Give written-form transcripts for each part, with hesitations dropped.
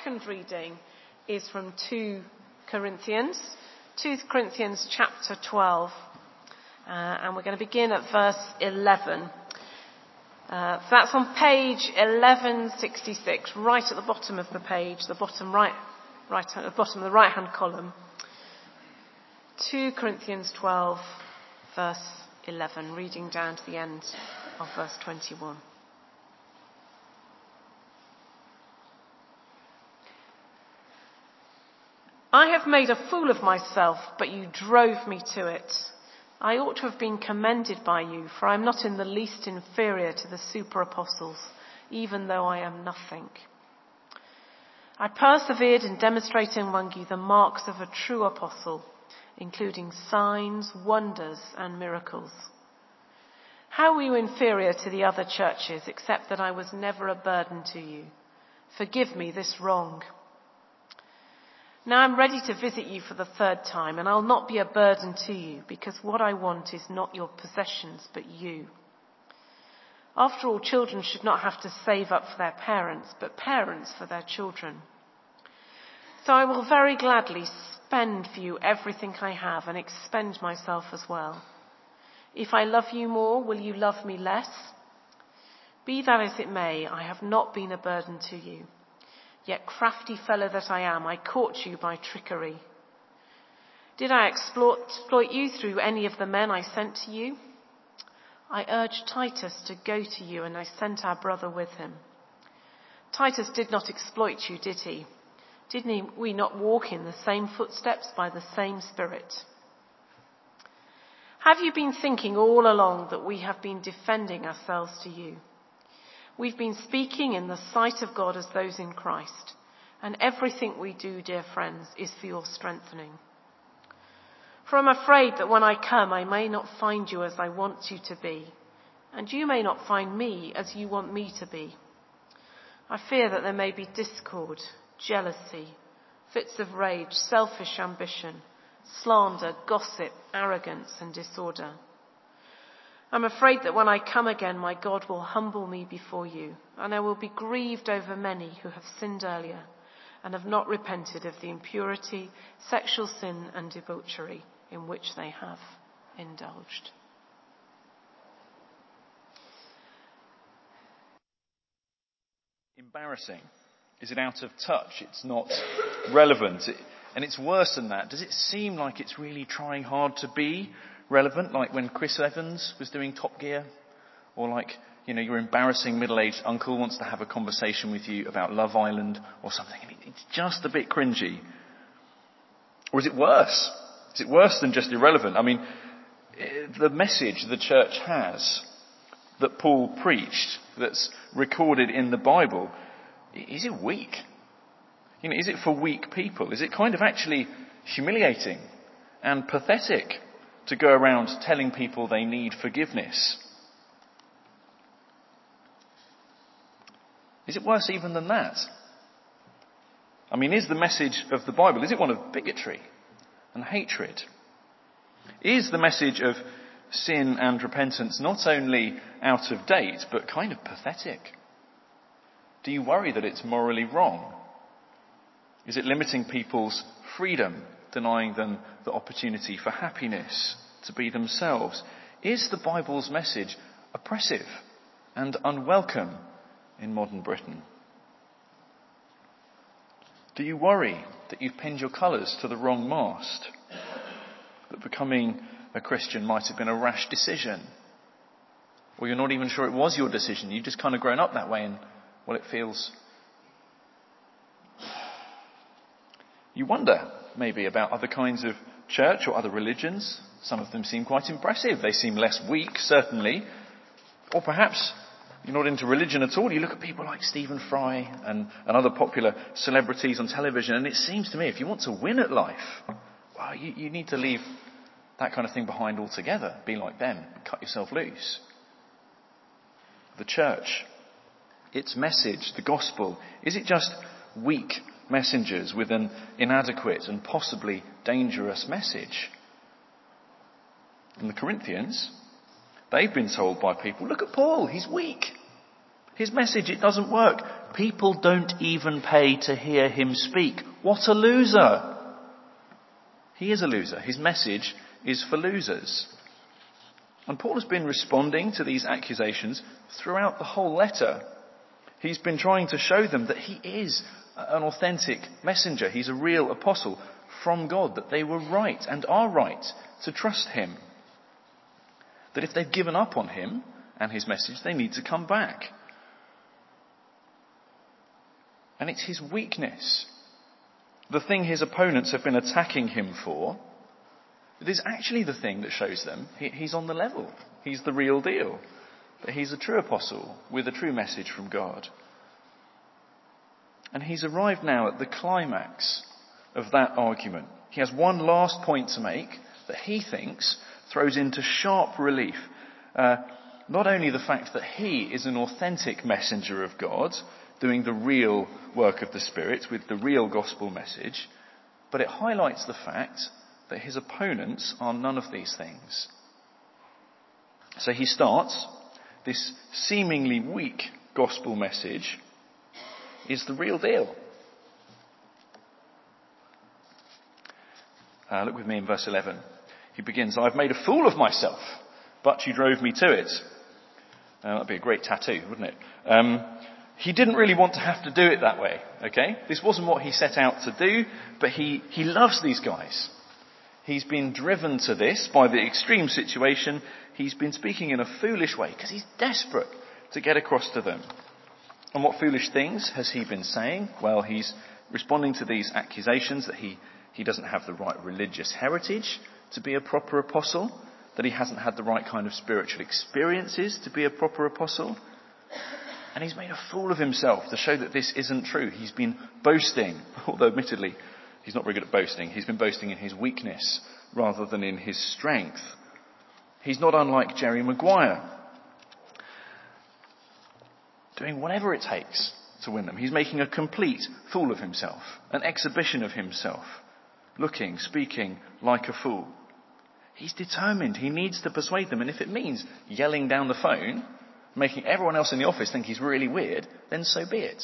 second reading is from 2 Corinthians chapter 12, and we're going to begin at verse 11. So that's on page 1166, right at the bottom of the page, the bottom right at the bottom of the right-hand column. 2 Corinthians 12, verse 11, reading down to the end of verse 21. I have made a fool of myself, but you drove me to it. I ought to have been commended by you, for I am not in the least inferior to the super apostles, even though I am nothing. I persevered in demonstrating among you the marks of a true apostle, including signs, wonders, and miracles. How were you inferior to the other churches, except that I was never a burden to you? Forgive me this wrong. Now I'm ready to visit you for the third time, and I'll not be a burden to you, because what I want is not your possessions, but you. After all, children should not have to save up for their parents, but parents for their children. So I will very gladly spend for you everything I have and expend myself as well. If I love you more, will you love me less? Be that as it may, I have not been a burden to you. Yet crafty fellow that I am, I caught you by trickery. Did I exploit you through any of the men I sent to you? I urged Titus to go to you, and I sent our brother with him. Titus did not exploit you, did he? Did we not walk in the same footsteps by the same Spirit? Have you been thinking all along that we have been defending ourselves to you? We've been speaking in the sight of God as those in Christ, and everything we do, dear friends, is for your strengthening. For I'm afraid that when I come, I may not find you as I want you to be, and you may not find me as you want me to be. I fear that there may be discord, jealousy, fits of rage, selfish ambition, slander, gossip, arrogance, and disorder. I'm afraid that when I come again, my God will humble me before you, and I will be grieved over many who have sinned earlier and have not repented of the impurity, sexual sin, and debauchery in which they have indulged. Embarrassing. Is it out of touch? It's not relevant. And it's worse than that. Does it seem like it's really trying hard to be relevant, like when Chris Evans was doing Top Gear? Or like, your embarrassing middle-aged uncle wants to have a conversation with you about Love Island or something. It's just a bit cringy. Or is it worse? Is it worse than just irrelevant? I mean, the message the church has that Paul preached, that's recorded in the Bible, is it weak? Is it for weak people? Is it kind of actually humiliating and pathetic to go around telling people they need forgiveness? Is it worse even than that? I mean, is the message of the Bible, is it one of bigotry and hatred? Is the message of sin and repentance not only out of date, but kind of pathetic? Do you worry that it's morally wrong? Is it limiting people's freedom, denying them the opportunity for happiness, to be themselves? Is the Bible's message oppressive and unwelcome in modern Britain? Do you worry that you've pinned your colours to the wrong mast? That becoming a Christian might have been a rash decision? Or you're not even sure it was your decision, you've just kind of grown up that way and, well, it feels... You wonder, maybe, about other kinds of church or other religions. Some of them seem quite impressive. They seem less weak, certainly. Or perhaps you're not into religion at all. You look at people like Stephen Fry and other popular celebrities on television, and it seems to me if you want to win at life, well, you need to leave that kind of thing behind altogether. Be like them. Cut yourself loose. The church, its message, the gospel, is it just weak messengers with an inadequate and possibly dangerous message? And the Corinthians, they've been told by people, look at Paul, he's weak. His message, it doesn't work. People don't even pay to hear him speak. What a loser. He is a loser. His message is for losers. And Paul has been responding to these accusations throughout the whole letter. He's been trying to show them that he is an authentic messenger. He's a real apostle from God, that they were right and are right to trust him. That if they've given up on him and his message, they need to come back. And it's his weakness, the thing his opponents have been attacking him for, that is actually the thing that shows them he's on the level. He's the real deal. That he's a true apostle with a true message from God. And he's arrived now at the climax of that argument. He has one last point to make that he thinks throws into sharp relief not only the fact that he is an authentic messenger of God, doing the real work of the Spirit with the real gospel message, but it highlights the fact that his opponents are none of these things. So he starts, this seemingly weak gospel message is the real deal. Look with me in verse 11. He begins, I've made a fool of myself, but you drove me to it. That'd be a great tattoo, wouldn't it? He didn't really want to have to do it that way, okay? This wasn't what he set out to do, but he loves these guys. He's been driven to this by the extreme situation. He's been speaking in a foolish way because he's desperate to get across to them. And what foolish things has he been saying? Well, he's responding to these accusations that he doesn't have the right religious heritage to be a proper apostle, that he hasn't had the right kind of spiritual experiences to be a proper apostle. And he's made a fool of himself to show that this isn't true. He's been boasting, although admittedly he's not very good at boasting. He's been boasting in his weakness rather than in his strength. He's not unlike Jerry Maguire, doing whatever it takes to win them. He's making a complete fool of himself, an exhibition of himself, looking, speaking like a fool. He's determined. He needs to persuade them. And if it means yelling down the phone, making everyone else in the office think he's really weird, then so be it.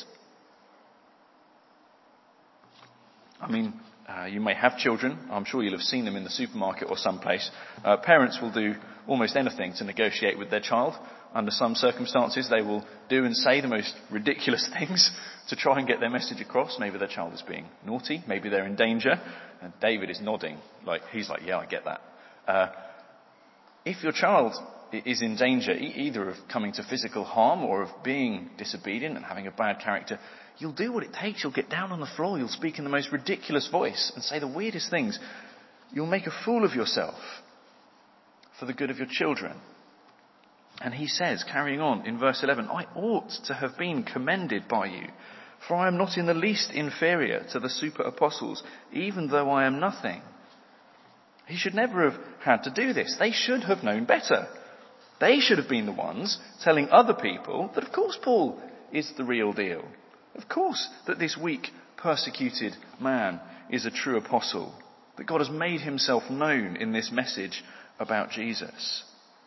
I mean, you may have children. I'm sure you'll have seen them in the supermarket or someplace. Parents will do almost anything to negotiate with their child. Under some circumstances, they will do and say the most ridiculous things to try and get their message across. Maybe their child is being naughty. Maybe they're in danger. And David is nodding. He's like, yeah, I get that. If your child is in danger, either of coming to physical harm or of being disobedient and having a bad character, you'll do what it takes. You'll get down on the floor. You'll speak in the most ridiculous voice and say the weirdest things. You'll make a fool of yourself for the good of your children. And he says, carrying on in verse 11, I ought to have been commended by you, for I am not in the least inferior to the super apostles, even though I am nothing. He should never have had to do this. They should have known better. They should have been the ones telling other people that, of course, Paul is the real deal. Of course, that this weak, persecuted man is a true apostle. That God has made himself known in this message about Jesus.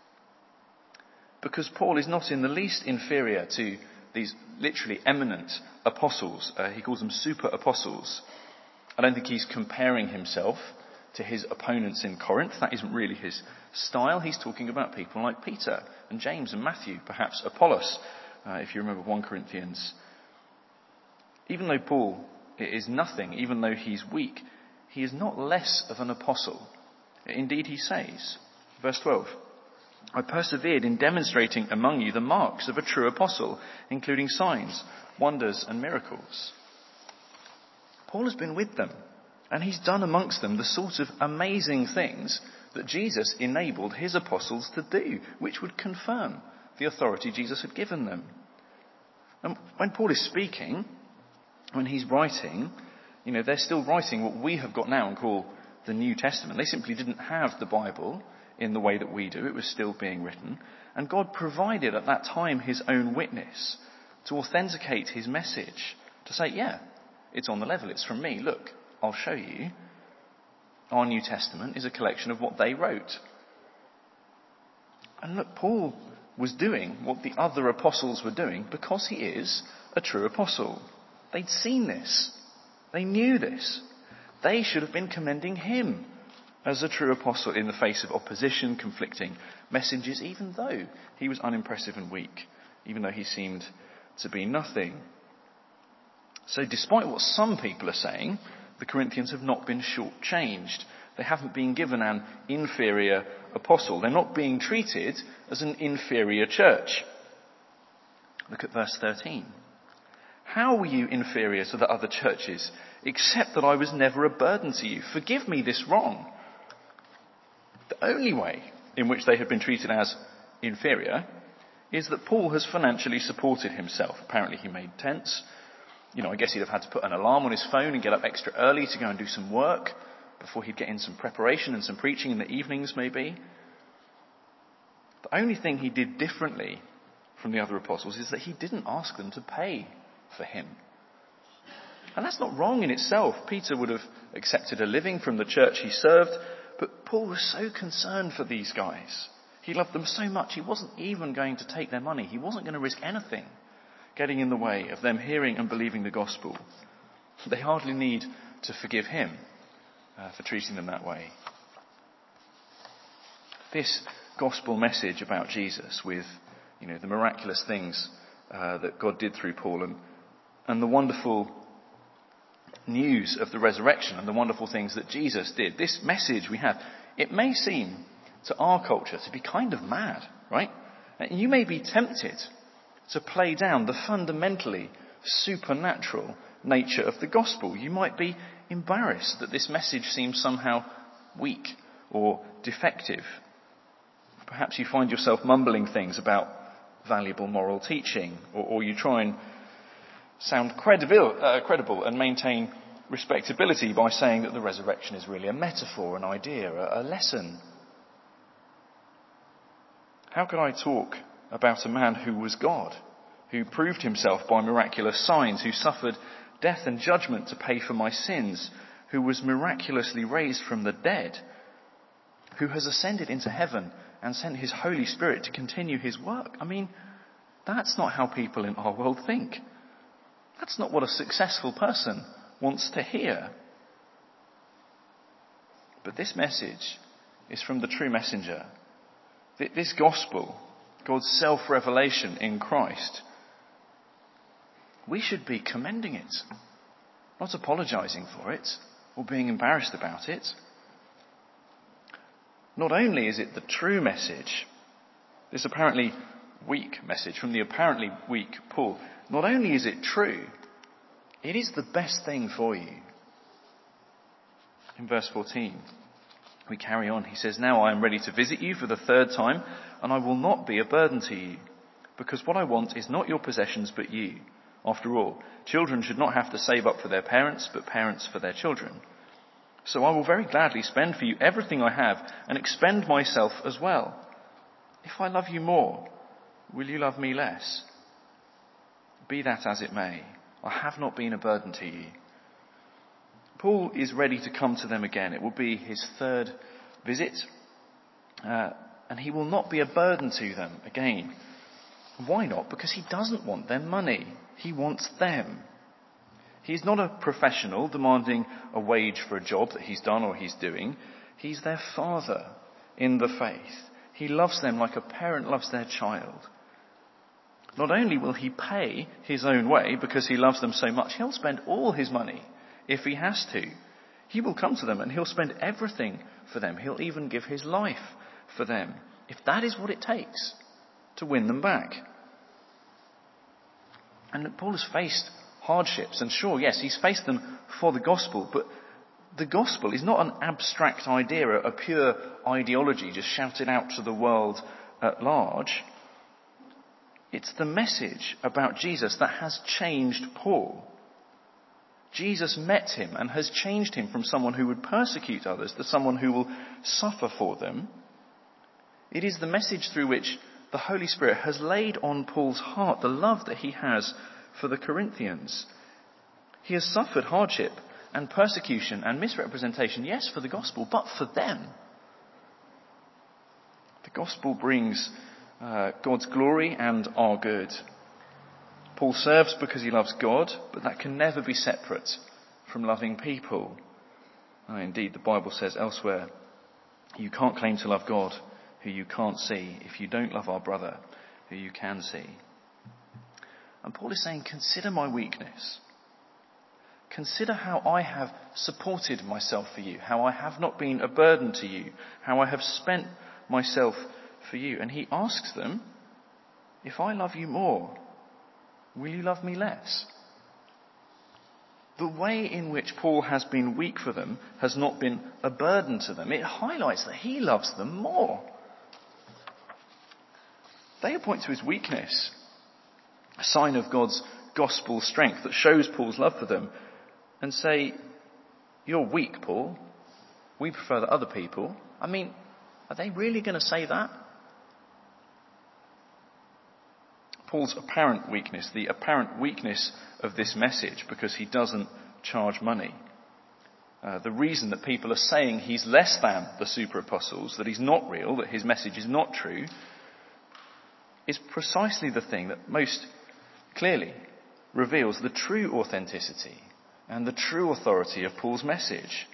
Because Paul is not in the least inferior to these literally eminent apostles. He calls them super apostles. I don't think he's comparing himself to his opponents in Corinth. That isn't really his style. He's talking about people like Peter and James and Matthew, perhaps Apollos, if you remember 1 Corinthians. Even though Paul is nothing, even though he's weak, he is not less of an apostle. Indeed, he says, verse 12, I persevered in demonstrating among you the marks of a true apostle, including signs, wonders and miracles. Paul has been with them. And he's done amongst them the sort of amazing things that Jesus enabled his apostles to do, which would confirm the authority Jesus had given them. And when Paul is speaking, when he's writing, they're still writing what we have got now and call the New Testament. They simply didn't have the Bible in the way that we do. It was still being written. And God provided at that time his own witness to authenticate his message, to say, yeah, it's on the level. It's from me. Look. I'll show you. Our New Testament is a collection of what they wrote. And look, Paul was doing what the other apostles were doing because he is a true apostle. They'd seen this. They knew this. They should have been commending him as a true apostle in the face of opposition, conflicting messages, even though he was unimpressive and weak, even though he seemed to be nothing. So despite what some people are saying, the Corinthians have not been shortchanged. They haven't been given an inferior apostle. They're not being treated as an inferior church. Look at verse 13. How were you inferior to the other churches, except that I was never a burden to you? Forgive me this wrong. The only way in which they have been treated as inferior is that Paul has financially supported himself. Apparently he made tents. I guess he'd have had to put an alarm on his phone and get up extra early to go and do some work before he'd get in some preparation and some preaching in the evenings maybe. The only thing he did differently from the other apostles is that he didn't ask them to pay for him. And that's not wrong in itself. Peter would have accepted a living from the church he served, but Paul was so concerned for these guys. He loved them so much he wasn't even going to take their money. He wasn't going to risk anything getting in the way of them hearing and believing the gospel. They hardly need to forgive him for treating them that way. This gospel message about Jesus with, the miraculous things that God did through Paul and the wonderful news of the resurrection and the wonderful things that Jesus did. This message we have, it may seem to our culture to be kind of mad, right? And you may be tempted to play down the fundamentally supernatural nature of the gospel. You might be embarrassed that this message seems somehow weak or defective. Perhaps you find yourself mumbling things about valuable moral teaching, or you try and sound credible and maintain respectability by saying that the resurrection is really a metaphor, an idea, a lesson. How could I talk about a man who was God, who proved himself by miraculous signs, who suffered death and judgment to pay for my sins, who was miraculously raised from the dead, who has ascended into heaven and sent his Holy Spirit to continue his work? I mean, that's not how people in our world think. That's not what a successful person wants to hear. But this message is from the true messenger. This gospel, God's self-revelation in Christ, we should be commending it, not apologizing for it or being embarrassed about it. Not only is it the true message, this apparently weak message from the apparently weak Paul, not only is it true, it is the best thing for you. In verse 14, we carry on. He says, now I am ready to visit you for the third time, and I will not be a burden to you, because what I want is not your possessions, but you. After all, children should not have to save up for their parents, but parents for their children. So I will very gladly spend for you everything I have and expend myself as well. If I love you more, will you love me less? Be that as it may, I have not been a burden to you. Paul is ready to come to them again. It will be his third visit, and he will not be a burden to them again. Why not? Because he doesn't want their money. He wants them. He's not a professional demanding a wage for a job that he's done or he's doing. He's their father in the faith. He loves them like a parent loves their child. Not only will he pay his own way because he loves them so much, he'll spend all his money if he has to. He will come to them and he'll spend everything for them. He'll even give his life for them, if that is what it takes to win them back. And Paul has faced hardships, and sure, yes, he's faced them for the gospel, but the gospel is not an abstract idea, a pure ideology just shouted out to the world at large. It's the message about Jesus that has changed Paul. Jesus met him and has changed him from someone who would persecute others to someone who will suffer for them. It is the message through which the Holy Spirit has laid on Paul's heart the love that he has for the Corinthians. He has suffered hardship and persecution and misrepresentation, yes, for the gospel, but for them. The gospel brings God's glory and our good. Paul serves because he loves God, but that can never be separate from loving people. Indeed, the Bible says elsewhere, you can't claim to love God who you can't see if you don't love our brother who you can see. And Paul is saying, consider my weakness. Consider how I have supported myself for you, how I have not been a burden to you, how I have spent myself for you. And he asks them, if I love you more, will you love me less? The way in which Paul has been weak for them has not been a burden to them. It highlights that he loves them more. They point to his weakness, a sign of God's gospel strength that shows Paul's love for them, and say, you're weak, Paul. We prefer the other people. I mean, are they really going to say that? Paul's apparent weakness, the apparent weakness of this message, because he doesn't charge money. The reason that people are saying he's less than the super apostles, that he's not real, that his message is not true, is precisely the thing that most clearly reveals the true authenticity and the true authority of Paul's message.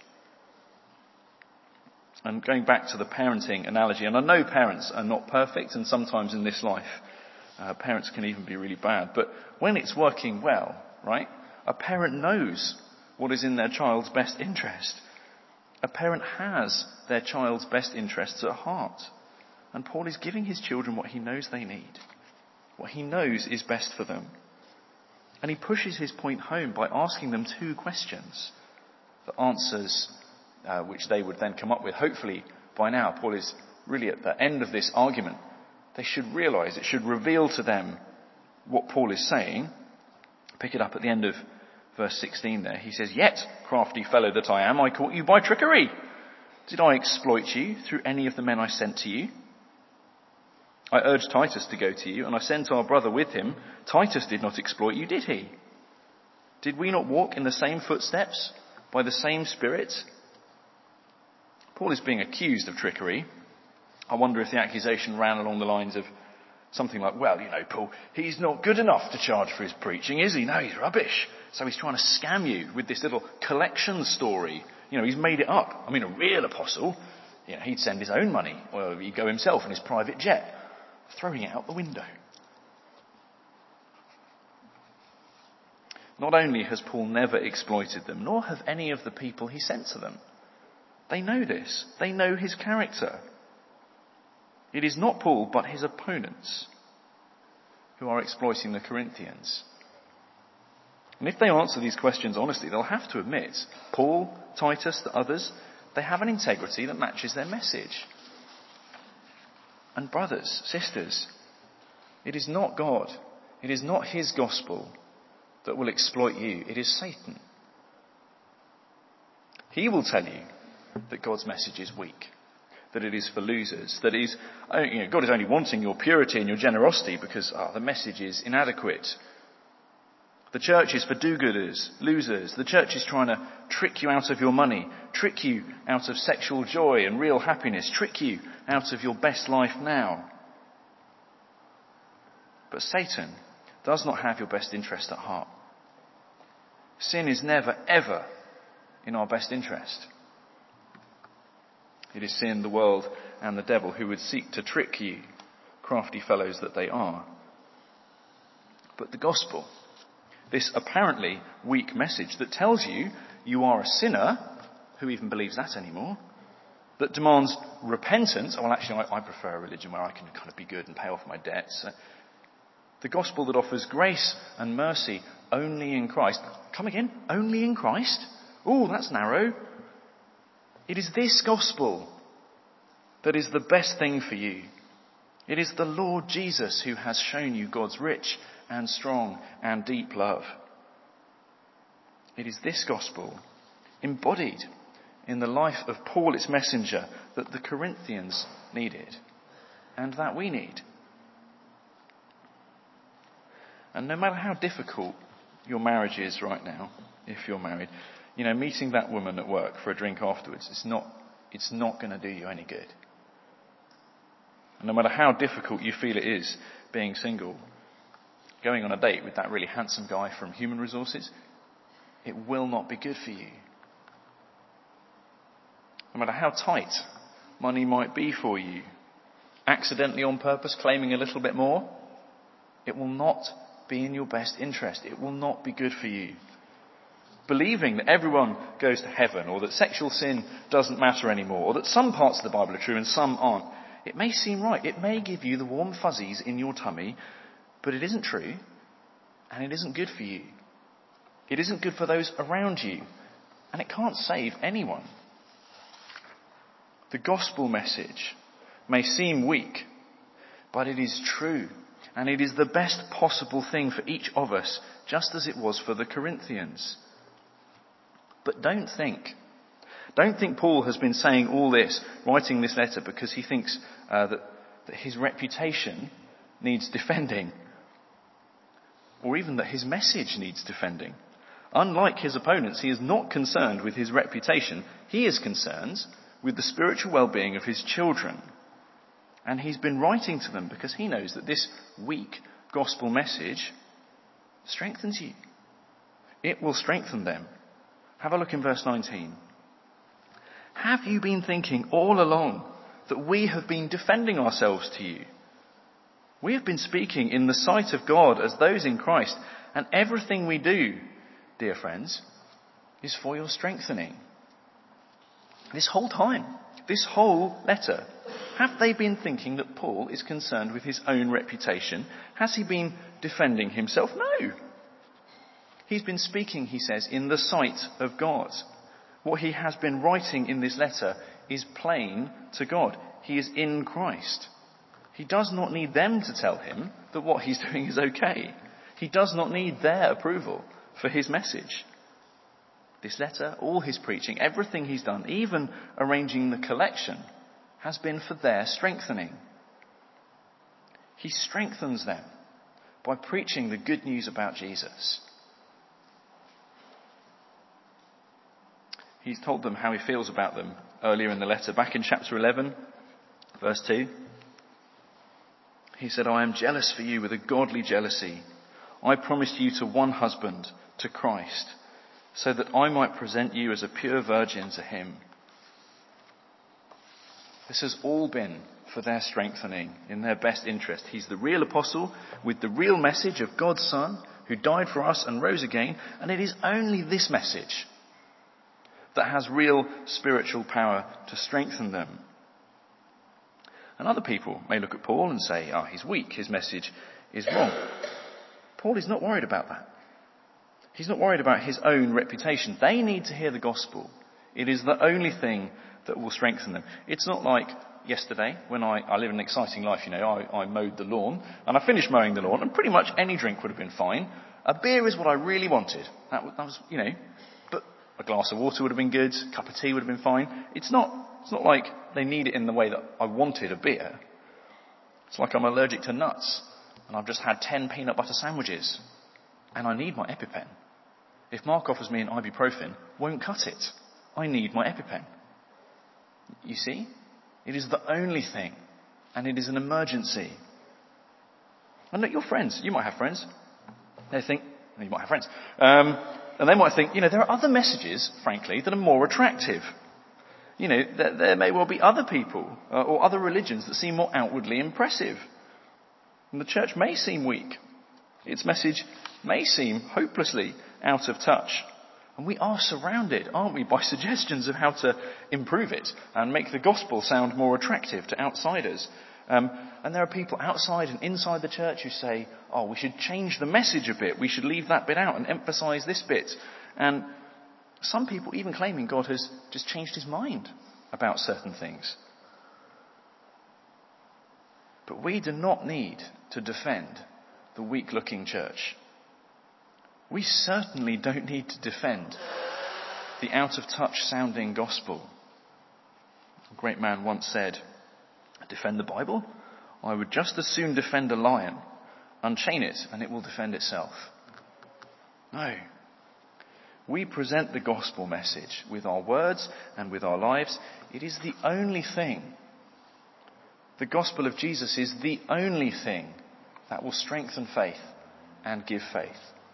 And going back to the parenting analogy, and I know parents are not perfect, and sometimes in this life parents can even be really bad, but when it's working well, right, a parent knows what is in their child's best interest. A parent has their child's best interests at heart. And Paul is giving his children what he knows they need, what he knows is best for them. And he pushes his point home by asking them two questions. The answers which they would then come up with. Hopefully by now Paul is really at the end of this argument. They should realise, it should reveal to them what Paul is saying. Pick it up at the end of verse 16 there. He says, yet, crafty fellow that I am, I caught you by trickery. Did I exploit you through any of the men I sent to you? I urged Titus to go to you, and I sent our brother with him. Titus did not exploit you, did he? Did we not walk in the same footsteps, by the same Spirit? Paul is being accused of trickery. I wonder if the accusation ran along the lines of something like, well, Paul, he's not good enough to charge for his preaching, is he? No, he's rubbish. So he's trying to scam you with this little collection story. He's made it up. I mean, a real apostle, he'd send his own money, or he'd go himself in his private jet, throwing it out the window. Not only has Paul never exploited them, nor have any of the people he sent to them. They know this. They know his character. It is not Paul, but his opponents who are exploiting the Corinthians. And if they answer these questions honestly, they'll have to admit, Paul, Titus, the others, they have an integrity that matches their message. And brothers, sisters, it is not God, it is not his gospel that will exploit you, it is Satan. He will tell you that God's message is weak, that it is for losers, that God is only wanting your purity and your generosity because the message is inadequate. The church is for do-gooders, losers. The church is trying to trick you out of your money, trick you out of sexual joy and real happiness, trick you out of your best life now. But Satan does not have your best interest at heart. Sin is never, ever in our best interest. It is sin, the world, and the devil who would seek to trick you, crafty fellows that they are. But the gospel, this apparently weak message that tells you you are a sinner, who even believes that anymore, that demands repentance. Well, actually, I prefer a religion where I can kind of be good and pay off my debts. The gospel that offers grace and mercy only in Christ. Come again? Only in Christ? Oh, that's narrow. It is this gospel that is the best thing for you. It is the Lord Jesus who has shown you God's rich and strong and deep love. It is this gospel, embodied in the life of Paul, its messenger, that the Corinthians needed and that we need. And no matter how difficult your marriage is right now, if you're married, meeting that woman at work for a drink afterwards, it's not going to do you any good. And no matter how difficult you feel it is being single, going on a date with that really handsome guy from Human Resources, it will not be good for you. No matter how tight money might be for you, accidentally on purpose claiming a little bit more, it will not be in your best interest. It will not be good for you. Believing that everyone goes to heaven, or that sexual sin doesn't matter anymore, or that some parts of the Bible are true and some aren't, it may seem right. It may give you the warm fuzzies in your tummy, but it isn't true, and it isn't good for you. It isn't good for those around you, and it can't save anyone. The gospel message may seem weak, but it is true, and it is the best possible thing for each of us, just as it was for the Corinthians. But don't think Paul has been saying all this, writing this letter, because he thinks that his reputation needs defending, or even that his message needs defending. Unlike his opponents, he is not concerned with his reputation. He is concerned with the spiritual well-being of his children. And he's been writing to them because he knows that this weak gospel message strengthens you. It will strengthen them. Have a look in verse 19. Have you been thinking all along that we have been defending ourselves to you? We have been speaking in the sight of God as those in Christ, and everything we do, dear friends, is for your strengthening. This whole time, this whole letter, have they been thinking that Paul is concerned with his own reputation? Has he been defending himself? No. He's been speaking, he says, in the sight of God. What he has been writing in this letter is plain to God. He is in Christ. He does not need them to tell him that what he's doing is okay. He does not need their approval for his message. This letter, all his preaching, everything he's done, even arranging the collection, has been for their strengthening. He strengthens them by preaching the good news about Jesus. He's told them how he feels about them earlier in the letter. Back in chapter 11, verse 2, he said, I am jealous for you with a godly jealousy. I promised you to one husband, to Christ, so that I might present you as a pure virgin to him. This has all been for their strengthening, in their best interest. He's the real apostle with the real message of God's Son, who died for us and rose again, and it is only this message that has real spiritual power to strengthen them. And other people may look at Paul and say, he's weak, his message is wrong. Paul is not worried about that. He's not worried about his own reputation. They need to hear the gospel. It is the only thing that will strengthen them. It's not like yesterday when I live an exciting life, I mowed the lawn and I finished mowing the lawn and pretty much any drink would have been fine. A beer is what I really wanted. That was, but a glass of water would have been good, a cup of tea would have been fine. It's not like they need it in the way that I wanted a beer. It's like I'm allergic to nuts and I've just had 10 peanut butter sandwiches and I need my EpiPen. If Mark offers me an ibuprofen, won't cut it. I need my EpiPen. You see? It is the only thing. And it is an emergency. And look, your friends, you might have friends. They think, you might have friends. And they might think, there are other messages, frankly, that are more attractive. There may well be other people or other religions that seem more outwardly impressive. And the church may seem weak. Its message may seem hopelessly out of touch. And we are surrounded, aren't we, by suggestions of how to improve it and make the gospel sound more attractive to outsiders. And there are people outside and inside the church who say, we should change the message a bit. We should leave that bit out and emphasize this bit. And some people even claiming God has just changed his mind about certain things. But we do not need to defend the weak-looking church. We certainly don't need to defend the out-of-touch sounding gospel. A great man once said, defend the Bible? I would just as soon defend a lion. Unchain it and it will defend itself. No. We present the gospel message with our words and with our lives. It is the only thing The gospel of Jesus is the only thing that will strengthen faith and give faith.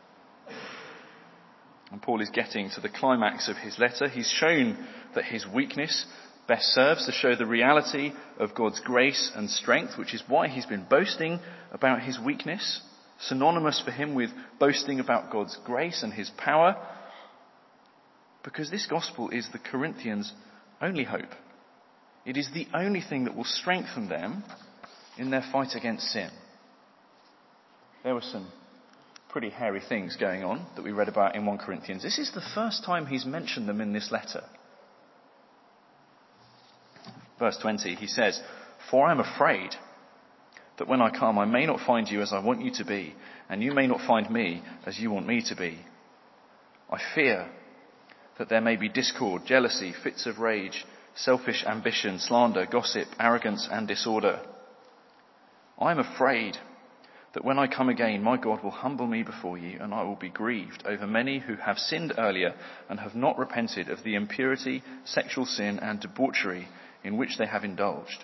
And Paul is getting to the climax of his letter. He's shown that his weakness best serves to show the reality of God's grace and strength, which is why he's been boasting about his weakness, synonymous for him with boasting about God's grace and his power, because this gospel is the Corinthians' only hope. It is the only thing that will strengthen them in their fight against sin. There were some pretty hairy things going on that we read about in 1 Corinthians. This is the first time he's mentioned them in this letter. Verse 20, he says, "For I am afraid that when I come I may not find you as I want you to be, and you may not find me as you want me to be. I fear that there may be discord, jealousy, fits of rage, selfish ambition, slander, gossip, arrogance, and disorder. I am afraid that when I come again, my God will humble me before you, and I will be grieved over many who have sinned earlier and have not repented of the impurity, sexual sin, and debauchery in which they have indulged."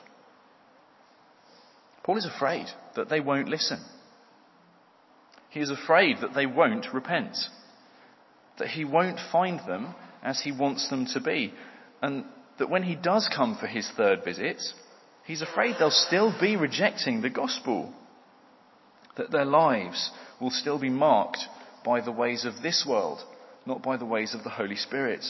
Paul is afraid that they won't listen. He is afraid that they won't repent, that he won't find them as he wants them to be, and that when he does come for his third visit, he's afraid they'll still be rejecting the gospel, that their lives will still be marked by the ways of this world, not by the ways of the Holy Spirit.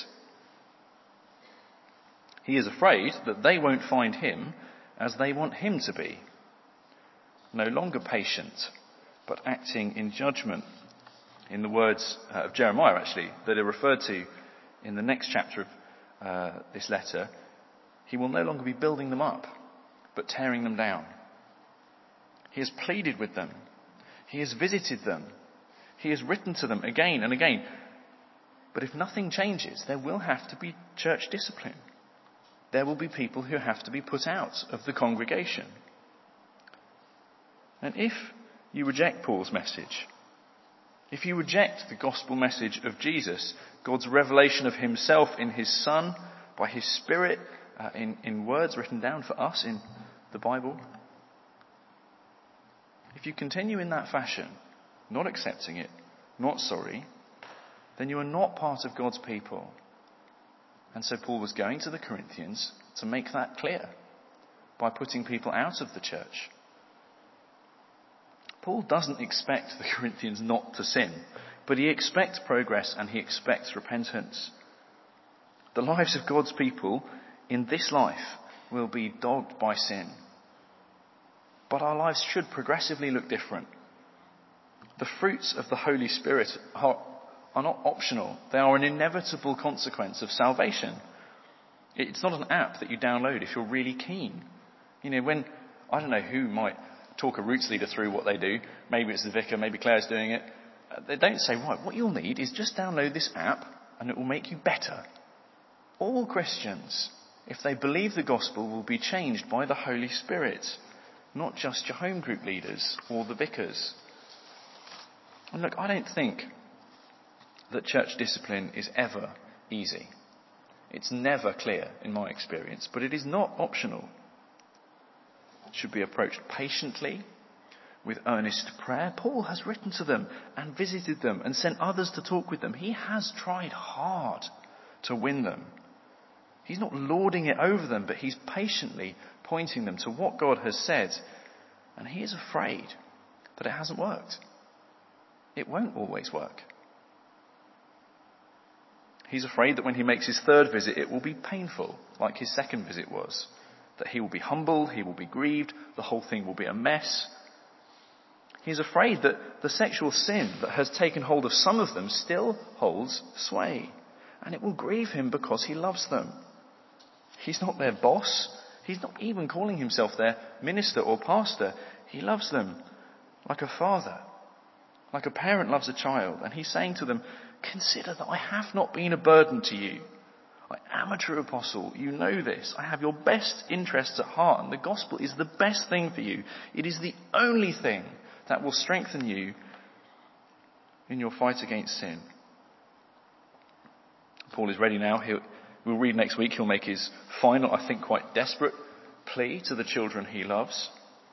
He is afraid that they won't find him as they want him to be, no longer patient, but acting in judgment. In the words of Jeremiah, actually, that are referred to in the next chapter of this letter, he will no longer be building them up, but tearing them down. He has pleaded with them. He has visited them. He has written to them again and again. But if nothing changes, there will have to be church discipline. There will be people who have to be put out of the congregation. And if you reject Paul's message, if you reject the gospel message of Jesus, God's revelation of himself in his Son, by his Spirit, in words written down for us in the Bible, if you continue in that fashion, not accepting it, not sorry, then you are not part of God's people. And so Paul was going to the Corinthians to make that clear by putting people out of the church. Paul doesn't expect the Corinthians not to sin, but he expects progress and he expects repentance. The lives of God's people in this life will be dogged by sin. But our lives should progressively look different. The fruits of the Holy Spirit are not optional. They are an inevitable consequence of salvation. It's not an app that you download if you're really keen. You know, when, I don't know who might talk a roots leader through what they do. Maybe it's the vicar, maybe Claire's doing it. They don't say, right, what you'll need is just download this app and it will make you better. All Christians, if they believe the gospel, will be changed by the Holy Spirit, not just your home group leaders or the vicars. And look, I don't think that church discipline is ever easy. It's never clear in my experience, but it is not optional. It should be approached patiently, with earnest prayer. Paul has written to them and visited them and sent others to talk with them. He has tried hard to win them. He's not lording it over them, but he's patiently pointing them to what God has said. And he is afraid that it hasn't worked. It won't always work. He's afraid that when he makes his third visit, it will be painful, like his second visit was. That he will be humbled, he will be grieved, the whole thing will be a mess. He's afraid that the sexual sin that has taken hold of some of them still holds sway. And it will grieve him because he loves them. He's not their boss. He's not even calling himself their minister or pastor. He loves them like a father, like a parent loves a child. And he's saying to them, consider that I have not been a burden to you. I am a true apostle. You know this. I have your best interests at heart, and the gospel is the best thing for you. It is the only thing that will strengthen you in your fight against sin. Paul is ready now. We'll read next week. He'll make his final, I think quite desperate plea to the children he loves.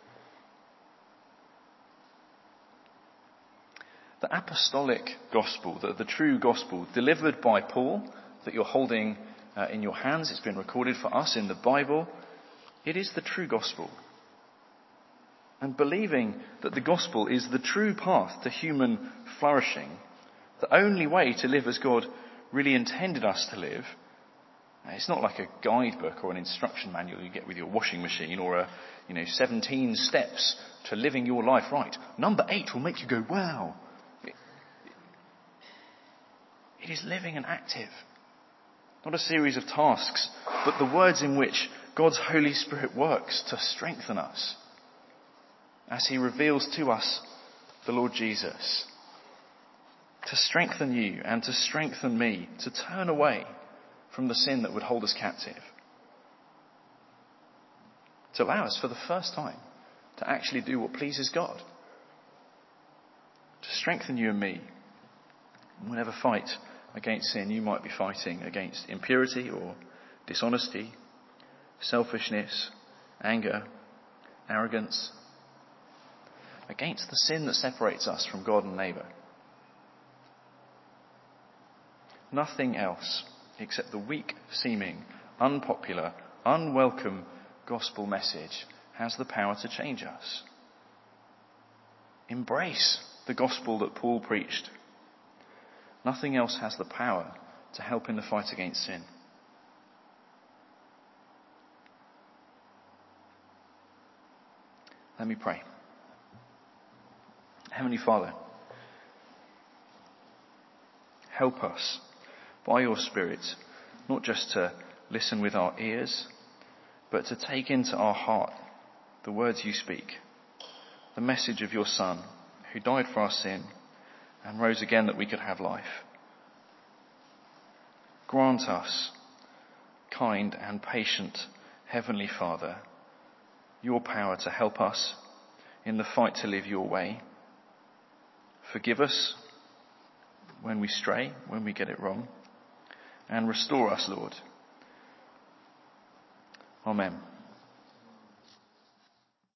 The apostolic gospel, the true gospel delivered by Paul that you're holding in your hands, it's been recorded for us in the Bible. It is the true gospel. And believing that the gospel is the true path to human flourishing, the only way to live as God really intended us to live. It's not like a guidebook or an instruction manual you get with your washing machine, or 17 steps to living your life right. Number 8 will make you go, wow. It is living and active. Not a series of tasks, but the words in which God's Holy Spirit works to strengthen us as he reveals to us the Lord Jesus. To strengthen you and to strengthen me, to turn away from the sin that would hold us captive. To allow us for the first time to actually do what pleases God. To strengthen you and me. Whenever fight against sin, you might be fighting against impurity or dishonesty, selfishness, anger, arrogance. Against the sin that separates us from God and neighbour. Nothing else except the weak-seeming, unpopular, unwelcome gospel message has the power to change us. Embrace the gospel that Paul preached. Nothing else has the power to help in the fight against sin. Let me pray. Heavenly Father, help us by your Spirit, not just to listen with our ears, but to take into our heart the words you speak, the message of your Son, who died for our sin and rose again that we could have life. Grant us, kind and patient Heavenly Father, your power to help us in the fight to live your way. Forgive us when we stray, when we get it wrong, and restore us, Lord. Amen.